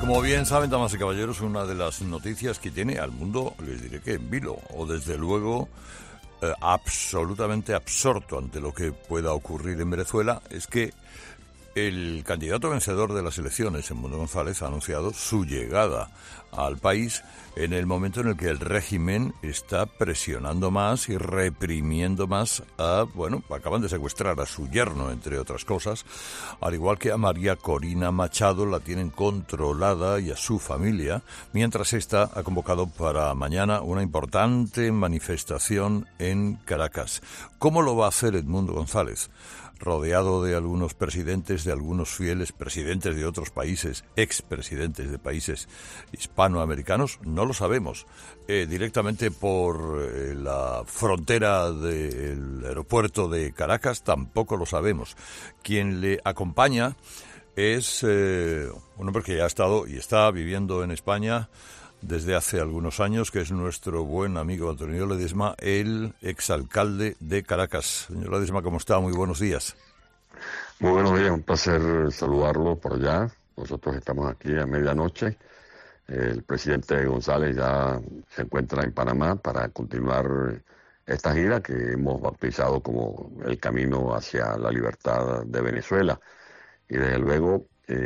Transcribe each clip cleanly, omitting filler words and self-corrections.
Como bien saben, damas y caballeros, una de las noticias que tiene al mundo, les diré que en vilo, o desde luego absolutamente absorto ante lo que pueda ocurrir en Venezuela, es que el candidato vencedor de las elecciones, Edmundo González, ha anunciado su llegada al país en el momento en el que el régimen está presionando más y reprimiendo más acaban de secuestrar a su yerno, entre otras cosas, al igual que a María Corina Machado, la tienen controlada, y a su familia, mientras esta ha convocado para mañana una importante manifestación en Caracas. ¿Cómo lo va a hacer Edmundo González? Rodeado de algunos presidentes, de algunos fieles presidentes de otros países, expresidentes de países hispanoamericanos, no lo sabemos. Directamente por la frontera del aeropuerto de Caracas tampoco lo sabemos. Quien le acompaña es un hombre que ya ha estado y está viviendo en España desde hace algunos años, que es nuestro buen amigo Antonio Ledesma, el exalcalde de Caracas. Señor Ledesma, ¿cómo está? Muy buenos días. Muy buenos días, un placer saludarlo por allá. Nosotros estamos aquí a medianoche. El presidente González ya se encuentra en Panamá para continuar esta gira que hemos bautizado como el camino hacia la libertad de Venezuela. Y desde luego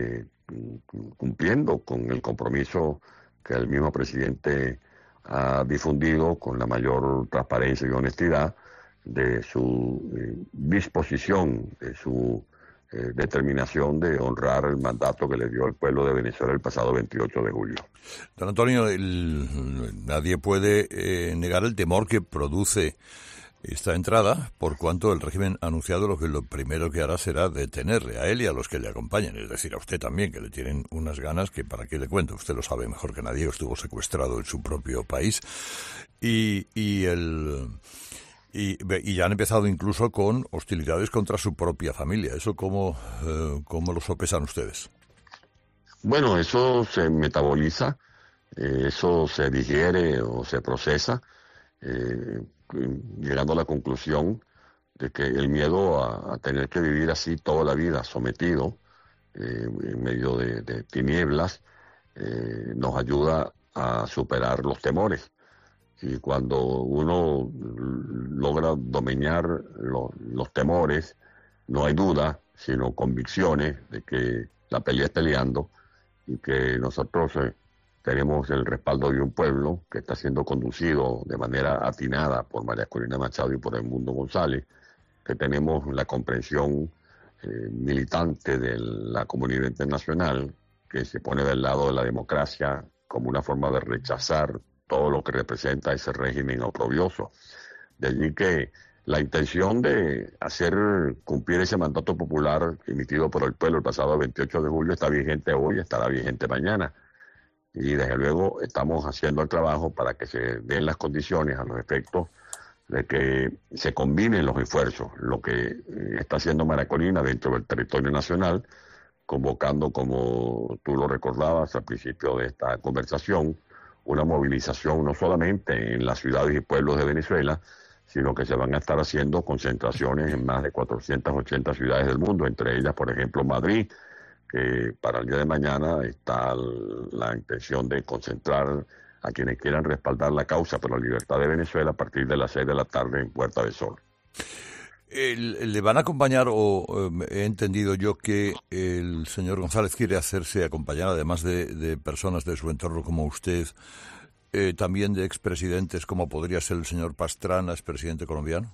cumpliendo con el compromiso que el mismo presidente ha difundido con la mayor transparencia y honestidad de su disposición, de su determinación de honrar el mandato que le dio el pueblo de Venezuela el pasado 28 de julio. Don Antonio, nadie puede negar el temor que produce esta entrada, por cuanto el régimen ha anunciado que lo primero que hará será detenerle a él y a los que le acompañan, es decir, a usted también, que le tienen unas ganas que para qué le cuento, usted lo sabe mejor que nadie, estuvo secuestrado en su propio país, y ya han empezado incluso con hostilidades contra su propia familia. ¿Eso cómo lo sopesan ustedes? Bueno, eso se metaboliza, eso se digiere o se procesa, llegando a la conclusión de que el miedo a tener que vivir así toda la vida, sometido, en medio de tinieblas, nos ayuda a superar los temores. Y cuando uno logra dominar los temores, no hay duda, sino convicciones de que la pelea es peleando y que nosotros tenemos el respaldo de un pueblo que está siendo conducido de manera atinada por María Corina Machado y por Edmundo González, que tenemos la comprensión militante de la comunidad internacional, que se pone del lado de la democracia como una forma de rechazar todo lo que representa ese régimen oprobioso. De allí que la intención de hacer cumplir ese mandato popular emitido por el pueblo el pasado 28 de julio está vigente hoy, estará vigente mañana. Y desde luego estamos haciendo el trabajo para que se den las condiciones a los efectos de que se combinen los esfuerzos, lo que está haciendo María Corina dentro del territorio nacional, convocando, como tú lo recordabas al principio de esta conversación, una movilización no solamente en las ciudades y pueblos de Venezuela, sino que se van a estar haciendo concentraciones en más de 480 ciudades del mundo, entre ellas, por ejemplo, Madrid, que para el día de mañana está la intención de concentrar a quienes quieran respaldar la causa por la libertad de Venezuela a partir de las 6 de la tarde en Puerta del Sol. ¿Le van a acompañar he entendido yo que el señor González quiere hacerse acompañar, además de personas de su entorno como usted, también de expresidentes como podría ser el señor Pastrana, expresidente colombiano?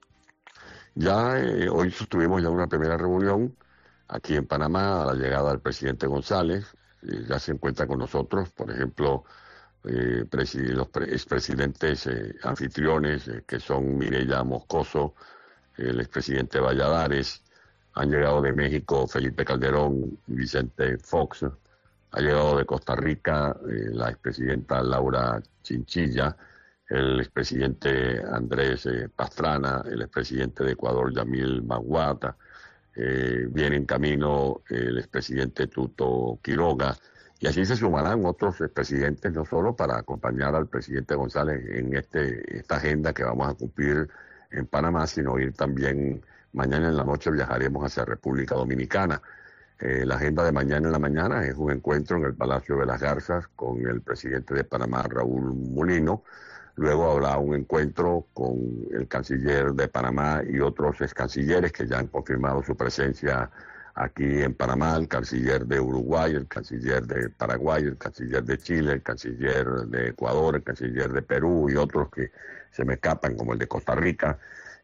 Ya hoy sostuvimos ya una primera reunión aquí en Panamá a la llegada del presidente González. Ya se encuentra con nosotros, por ejemplo, los expresidentes anfitriones que son Mireya Moscoso, el expresidente Valladares, han llegado de México Felipe Calderón y Vicente Fox, ha llegado de Costa Rica la expresidenta Laura Chinchilla, el expresidente Andrés Pastrana, el expresidente de Ecuador Yamil Maguata, viene en camino el expresidente Tuto Quiroga, y así se sumarán otros presidentes, no solo para acompañar al presidente González en esta agenda que vamos a cumplir en Panamá, sino ir también, mañana en la noche viajaremos hacia República Dominicana. La agenda de mañana en la mañana es un encuentro en el Palacio de las Garzas con el presidente de Panamá, Raúl Mulino. Luego habrá un encuentro con el canciller de Panamá y otros ex cancilleres que ya han confirmado su presencia aquí en Panamá, el canciller de Uruguay, el canciller de Paraguay, el canciller de Chile, el canciller de Ecuador, el canciller de Perú y otros que se me escapan, como el de Costa Rica.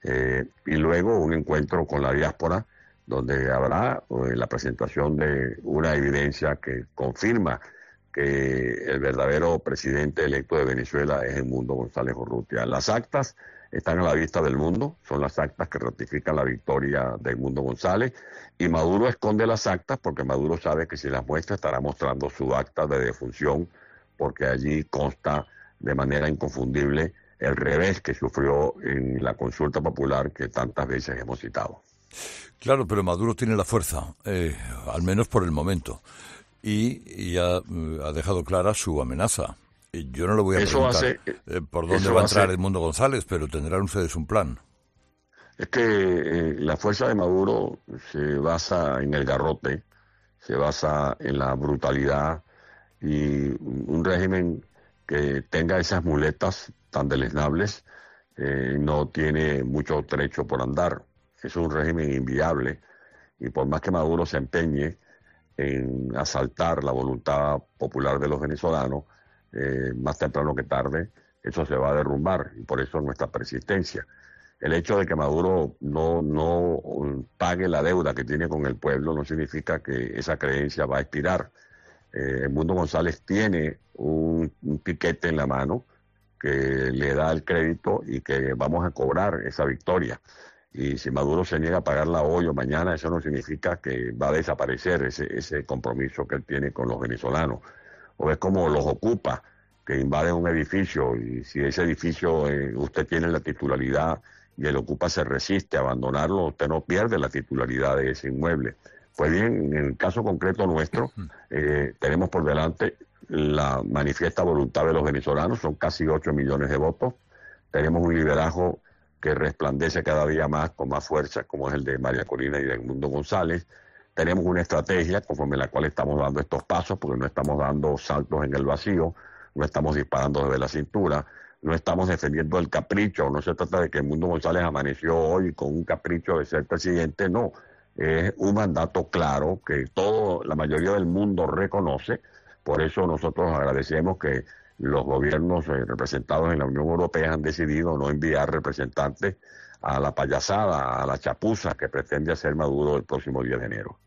Y luego un encuentro con la diáspora, donde habrá la presentación de una evidencia que confirma que el verdadero presidente electo de Venezuela es Edmundo González Urrutia. Las actas están a la vista del mundo, son las actas que ratifican la victoria de Edmundo González, y Maduro esconde las actas porque Maduro sabe que si las muestra estará mostrando su acta de defunción, porque allí consta de manera inconfundible el revés que sufrió en la consulta popular que tantas veces hemos citado. Claro, pero Maduro tiene la fuerza, al menos por el momento, y ya ha dejado clara su amenaza. Yo no le voy a preguntar por dónde va a entrar Edmundo González, pero tendrán ustedes un plan. Es que la fuerza de Maduro se basa en el garrote, se basa en la brutalidad, y un régimen que tenga esas muletas tan deleznables no tiene mucho trecho por andar. Es un régimen inviable, y por más que Maduro se empeñe en asaltar la voluntad popular de los venezolanos, más temprano que tarde eso se va a derrumbar, y por eso nuestra persistencia. El hecho de que Maduro no pague la deuda que tiene con el pueblo no significa que esa creencia va a expirar. Edmundo González tiene un piquete en la mano que le da el crédito y que vamos a cobrar esa victoria. Y si Maduro se niega a pagarla hoy o mañana, eso no significa que va a desaparecer ese compromiso que él tiene con los venezolanos. O es como los ocupa, que invaden un edificio, y si ese edificio usted tiene la titularidad y el ocupa se resiste a abandonarlo, usted no pierde la titularidad de ese inmueble. Pues bien, en el caso concreto nuestro, tenemos por delante la manifiesta voluntad de los venezolanos, son casi 8 millones de votos. Tenemos un liderazgo que resplandece cada día más con más fuerza, como es el de María Corina y de Edmundo González. Tenemos una estrategia conforme la cual estamos dando estos pasos, porque no estamos dando saltos en el vacío, no estamos disparando desde la cintura, no estamos defendiendo el capricho. No se trata de que Edmundo González amaneció hoy con un capricho de ser presidente, no. Es un mandato claro que la mayoría del mundo reconoce. Por eso nosotros agradecemos que los gobiernos representados en la Unión Europea han decidido no enviar representantes a la payasada, a la chapuza que pretende hacer Maduro el próximo 10 de enero.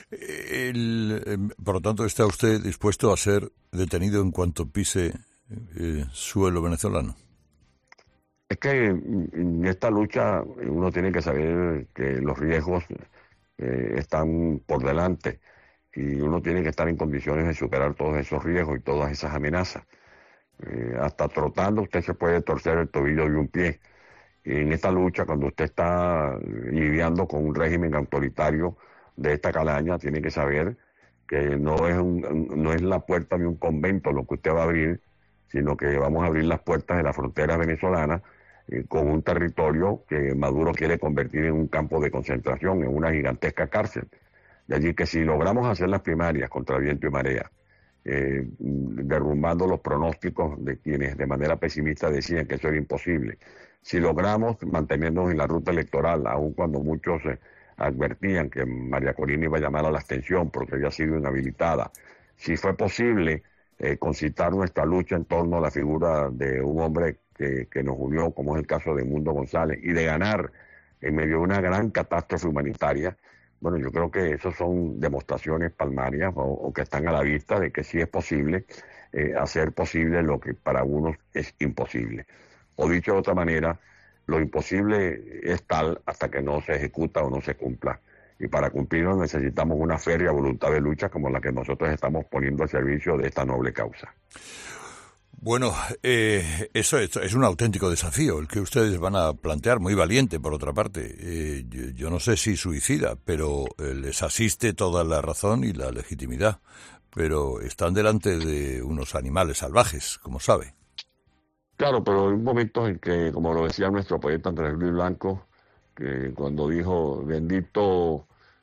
Por lo tanto, ¿está usted dispuesto a ser detenido en cuanto pise suelo venezolano? Es que en esta lucha uno tiene que saber que los riesgos están por delante, y uno tiene que estar en condiciones de superar todos esos riesgos y todas esas amenazas. Hasta trotando usted se puede torcer el tobillo de un pie. Y en esta lucha, cuando usted está lidiando con un régimen autoritario de esta calaña, tiene que saber que no es la puerta de un convento lo que usted va a abrir, sino que vamos a abrir las puertas de la frontera venezolana con un territorio que Maduro quiere convertir en un campo de concentración, en una gigantesca cárcel. De allí que si logramos hacer las primarias contra viento y marea, derrumbando los pronósticos de quienes de manera pesimista decían que eso era imposible, si logramos mantenernos en la ruta electoral, aun cuando muchos advertían que María Corina iba a llamar a la abstención porque había sido inhabilitada, si fue posible concitar nuestra lucha en torno a la figura de un hombre que nos unió, como es el caso de Edmundo González, y de ganar en medio de una gran catástrofe humanitaria, bueno, yo creo que eso son demostraciones palmarias o que están a la vista de que sí es posible hacer posible lo que para algunos es imposible. O dicho de otra manera, lo imposible es tal hasta que no se ejecuta o no se cumpla. Y para cumplirlo necesitamos una férrea voluntad de lucha como la que nosotros estamos poniendo al servicio de esta noble causa. Bueno, eso es un auténtico desafío el que ustedes van a plantear, muy valiente por otra parte. Yo no sé si suicida, pero les asiste toda la razón y la legitimidad. Pero están delante de unos animales salvajes, como sabe. Claro, pero hay momentos en que, como lo decía nuestro poeta Andrés Luis Blanco, que cuando dijo, bendito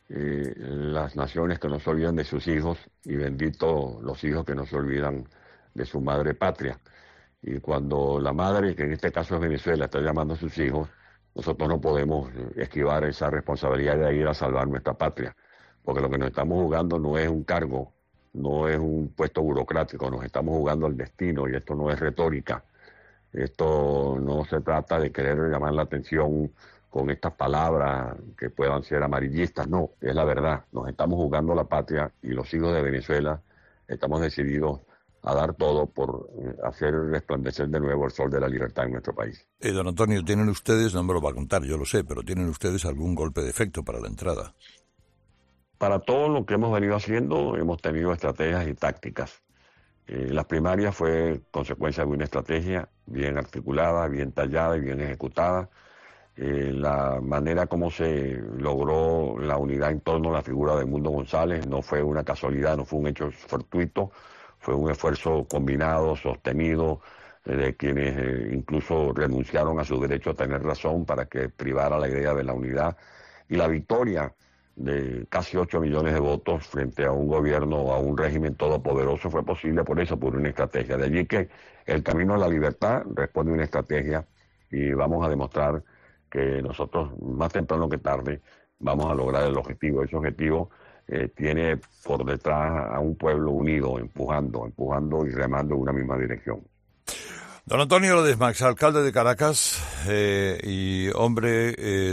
las naciones que no se olvidan de sus hijos y bendito los hijos que no se olvidan de su madre patria. Y cuando la madre, que en este caso es Venezuela, está llamando a sus hijos, nosotros no podemos esquivar esa responsabilidad de ir a salvar nuestra patria, porque lo que nos estamos jugando no es un cargo, no es un puesto burocrático, nos estamos jugando al destino y esto no es retórica. Esto no se trata de querer llamar la atención con estas palabras que puedan ser amarillistas, no, es la verdad, nos estamos jugando la patria y los hijos de Venezuela estamos decididos a dar todo por hacer resplandecer de nuevo el sol de la libertad en nuestro país. Don Antonio, ¿tienen ustedes, no me lo va a contar, yo lo sé, pero tienen ustedes algún golpe de efecto para la entrada? Para todo lo que hemos venido haciendo, hemos tenido estrategias y tácticas. Las primarias fue consecuencia de una estrategia bien articulada, bien tallada y bien ejecutada. La manera como se logró la unidad en torno a la figura de Edmundo González no fue una casualidad, no fue un hecho fortuito, fue un esfuerzo combinado, sostenido, de quienes incluso renunciaron a su derecho a tener razón para que privara la idea de la unidad y la victoria de casi 8 millones de votos frente a un gobierno o a un régimen todopoderoso fue posible por eso, por una estrategia. De allí que el camino a la libertad responde a una estrategia y vamos a demostrar que nosotros más temprano que tarde vamos a lograr el objetivo. Ese objetivo tiene por detrás a un pueblo unido, empujando y remando en una misma dirección. Don Antonio Ledesma, exalcalde de Caracas y hombre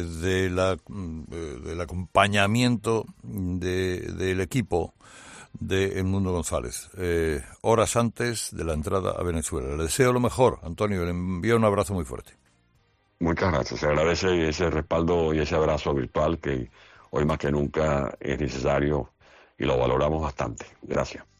del acompañamiento del equipo de Edmundo González, horas antes de la entrada a Venezuela. Le deseo lo mejor, Antonio, le envío un abrazo muy fuerte. Muchas gracias, se agradece ese respaldo y ese abrazo virtual que hoy más que nunca es necesario y lo valoramos bastante. Gracias.